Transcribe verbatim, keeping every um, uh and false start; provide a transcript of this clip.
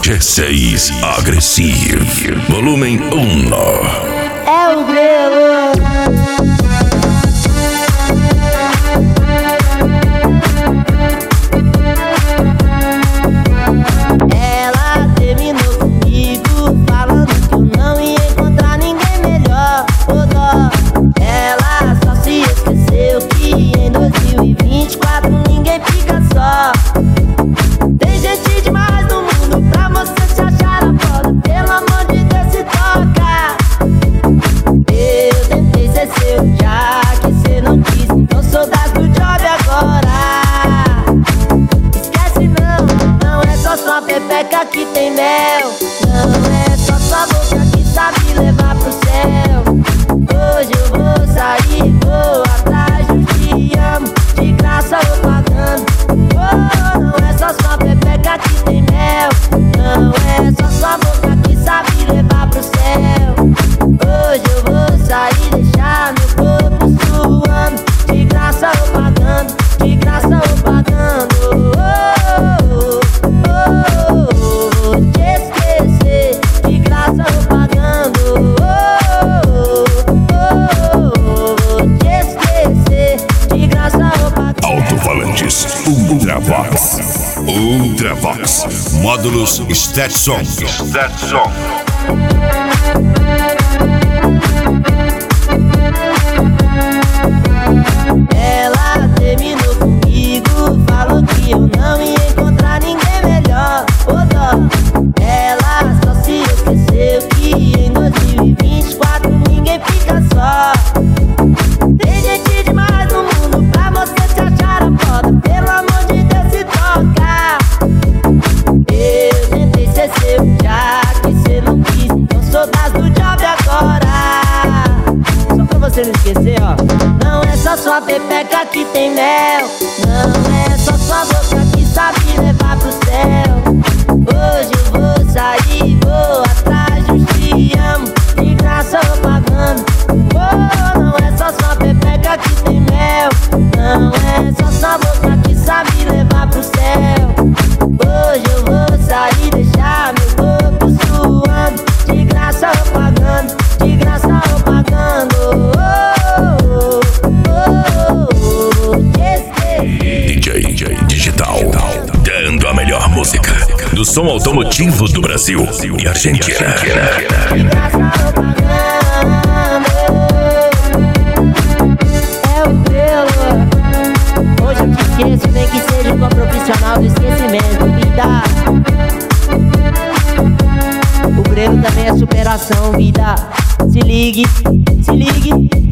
D seis Agressivo, volume um. É o Grelo. Ela terminou comigo, falando que eu não ia encontrar ninguém melhor. Ô dó, ela só se esqueceu que em dois mil e vinte e quatro ninguém fica só. Tem gente demais no mundo pra você se achar a foda. Pelo amor de Deus, se toca. Eu tentei ser seu, já que cê não quis, então sou das do job agora. Esquece não, não é só sua pepeca que tem mel. Não é só sua boca que sabe levar pro céu. Hoje eu vou sair, vou atrás dos te amo, de graça ou pagando. Oh, não é só sua pepeca que tem mel. Não é só sua boca que sabe levar pro céu. Hoje eu vou sair, deixar meu corpo suando, de graça ou pagando, de graça ou pagando. Oh, oh, oh, oh, te esquecer, de graça ou pagando. Oh, oh, oh, oh, te esquecer, de graça ou pagando. Alto-falantes Ultravox. Ultravox. Módulos Stetson. Stetson. Ela terminou comigo, falou que eu não ia encontrar ninguém melhor. Ô dó, ela só se esqueceu que em dois mil e vinte e quatro ninguém fica só. Tem gente demais no mundo pra você se achar a foda. Pelo amor de Deus, se toca. Eu tentei ser seu, já que cê não quis, então sou das do job agora. Só pra você não esquecer, ó. Não é só sua pepeca que tem mel. Não é só sua boca que sabe levar pro céu. Hoje eu vou sair, vou atrás dos te amo, de graça ou pagando. Oh, não é só sua pepeca que tem mel. Não é só sua boca que sabe levar pro céu. Hoje eu vou sair, deixar meu corpo suando, de graça ou pagando, de graça ou pagando. Oh, oh, oh, oh, D J, D J Digital, dando a melhor música do som automotivo do Brasil e Argentina. de graça ou pagando. É o Grelo. Hoje eu te esqueço, nem que seja com a profissional do esquecimento, vida. O Grelo também é superação, vida. Se ligue, se ligue.